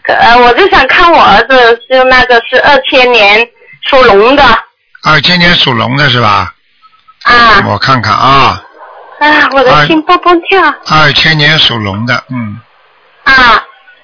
我就想看我儿子，就那个是2000年属龙的。 2000年属龙的是吧？ 啊。 我看看啊。 啊，我的心蹦蹦跳。 2000年属龙的， 啊。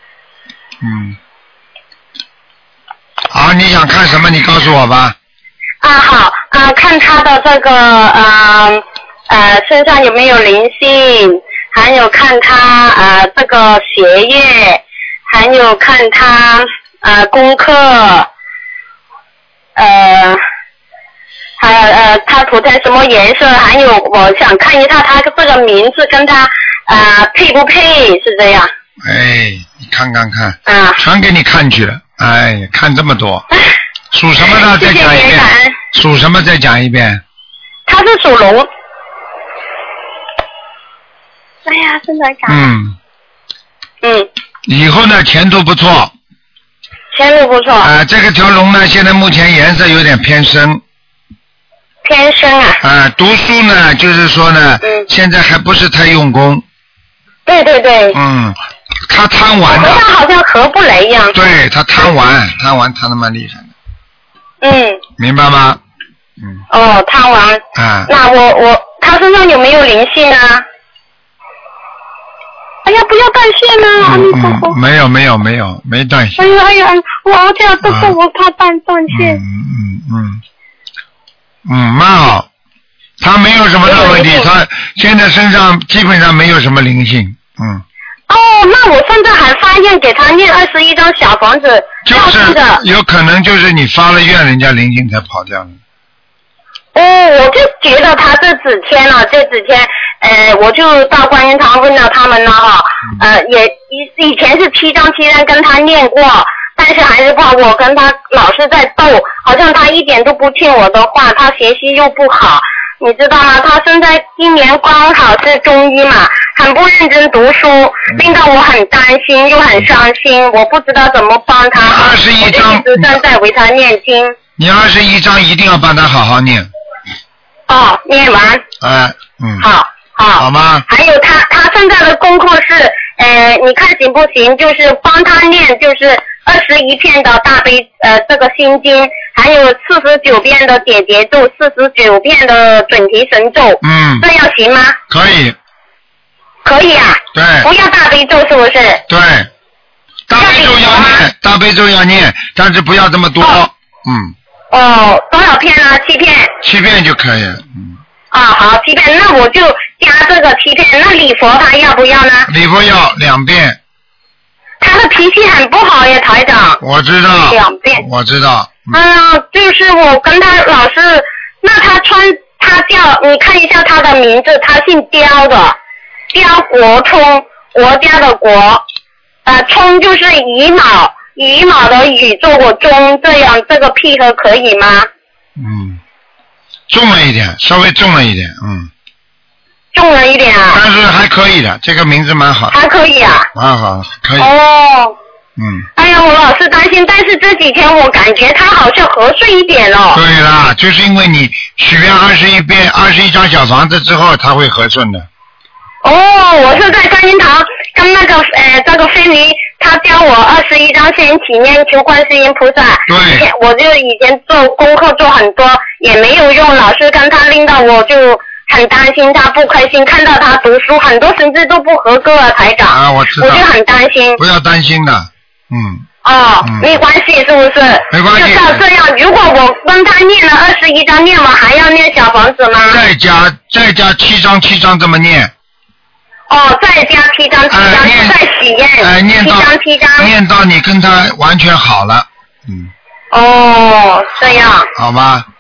好，你想看什么？你告诉我吧。 好看他的这个身上有没有灵性，还有看他这个学业，还有看他功课，还有他涂成什么颜色，还有我想看一下他这个名字跟他配不配，是这样。 哎，你看看看，全给你看去了，哎，看这么多，属什么的？再讲一遍。属什么？再讲一遍。 他是属龙。哎呀，真的感。 以后呢，前途不错。 前途不错。 这个条龙呢，现在目前颜色有点偏深。 偏深啊。 读书呢，就是说呢，现在还不是太用功。 对。 他贪玩的。 和他好像合不来一样。 对，他贪玩贪得蛮厉害的。明白吗？ 贪玩。那他身上有没有灵性啊？哎呀，不要断线啊！阿弥陀佛。 没有，没断线。 哎呀，我这样都是我怕断线。 蛮好。他没有什么大问题，他现在身上基本上没有什么灵性。 那我现在还发现给他念21张小房子， 就是有可能就是你发了愿，人家灵性才跑掉了。 我就觉得他这几天，我就到观音堂问了他们了哈，也以前是7张跟他念过，但是还是怕我跟他老是在斗，好像他一点都不听我的话，他学习又不好。你知道吗？他现在今年刚好是中医嘛，很不认真读书，令到我很担心又很伤心，我不知道怎么帮他。 21张， 我就一直正在为他念经。 你21张一定要帮他好好念。 念完。好吗？ 还有他现在的功课是，你看行不行？就是帮他念，就是21遍的大悲这个心经，还有49遍的解结咒，49遍的准提神咒。这样行吗？ 可以。 可以啊。 对。 不要大悲咒是不是？ 对。大悲咒要念，但是不要这么多。 多少片啊？7片。 7片就可以。 好，7片，那我就加这个7片。那礼佛他要不要呢？ 礼佛要2遍。 他的脾气很不好耶，台长。 我知道。 2遍。 我知道。 就是我跟他老是，那他叫你看一下他的名字，他姓刁的，刁国聪，国家的国，聪就是羽毛的羽做过中，这样这个配合可以吗？ 重了一点，稍微重了一点， 重了一点啊。 但是还可以的，这个名字蛮好的。 还可以啊。 蛮好，可以。 哎呀，我老是担心，但是这几天我感觉他好像和顺一点了。 对啦，就是因为你许愿21张小房子之后，他会和顺的。 我是在观音堂跟那个这个菲尼，他教我21张先起念求观世音菩萨。 对。 我就以前做功课做很多，也没有用，老是跟他令到我就很担心他不开心，看到他读书很多成绩都不合格了，台长。 我知道。 我就很担心。 不要担心的。 没关系，是不是？ 没关系。 就照这样，如果我跟他念了21张，念完还要念小房子吗？ 再加7张这么念。 再加7张，再许愿。7张。 念到你跟他完全好了。 这样。 好吗？